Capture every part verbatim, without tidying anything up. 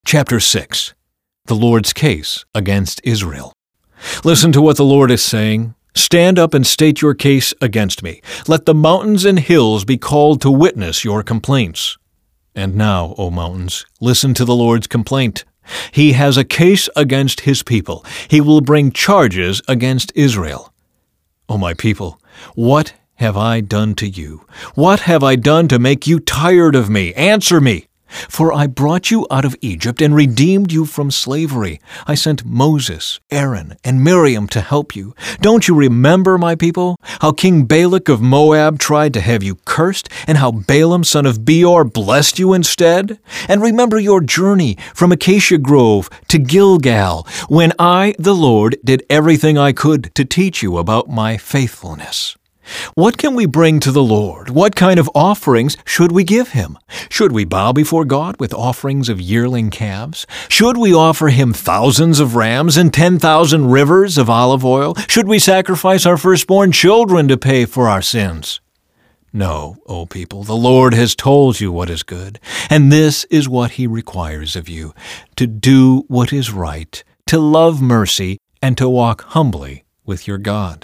Chapter six. The Lord's Case Against Israel. Listen to what the Lord is saying. Stand up and state your case against me. Let the mountains and hills be called to witness your complaints. And now, O mountains, listen to the Lord's complaint. He has a case against his people. He will bring charges against Israel. O my people, what have I done to you? What have I done to make you tired of me? Answer me. For I brought you out of Egypt and redeemed you from slavery. I sent Moses, Aaron, and Miriam to help you. Don't you remember, my people, how King Balak of Moab tried to have you cursed, and how Balaam son of Beor blessed you instead? And remember your journey from Acacia Grove to Gilgal, when I, the Lord, did everything I could to teach you about my faithfulness. What can we bring to the Lord? What kind of offerings should we give him? Should we bow before God with offerings of yearling calves? Should we offer him thousands of rams and ten thousand rivers of olive oil? Should we sacrifice our firstborn children to pay for our sins? No, O people, the Lord has told you what is good, and this is what he requires of you, to do what is right, to love mercy, and to walk humbly with your God.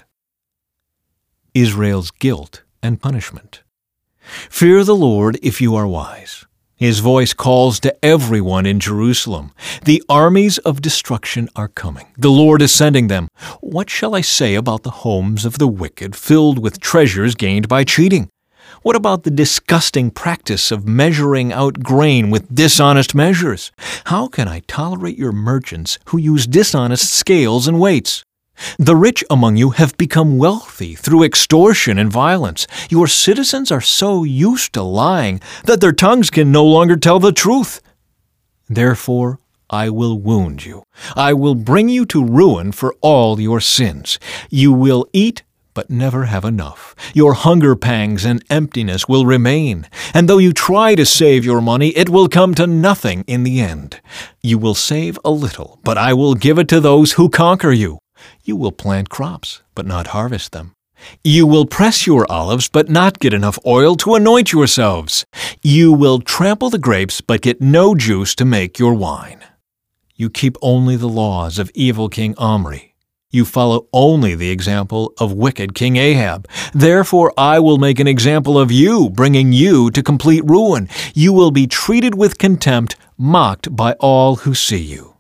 Israel's guilt and punishment. Fear the Lord if you are wise. His voice calls to everyone in Jerusalem. The armies of destruction are coming. The Lord is sending them. What shall I say about the homes of the wicked, filled with treasures gained by cheating? What about the disgusting practice of measuring out grain with dishonest measures? How can I tolerate your merchants who use dishonest scales and weights? The rich among you have become wealthy through extortion and violence. Your citizens are so used to lying that their tongues can no longer tell the truth. Therefore, I will wound you. I will bring you to ruin for all your sins. You will eat, but never have enough. Your hunger pangs and emptiness will remain. And though you try to save your money, it will come to nothing in the end. You will save a little, but I will give it to those who conquer you. You will plant crops, but not harvest them. You will press your olives, but not get enough oil to anoint yourselves. You will trample the grapes, but get no juice to make your wine. You keep only the laws of evil King Omri. You follow only the example of wicked King Ahab. Therefore I will make an example of you, bringing you to complete ruin. You will be treated with contempt, mocked by all who see you.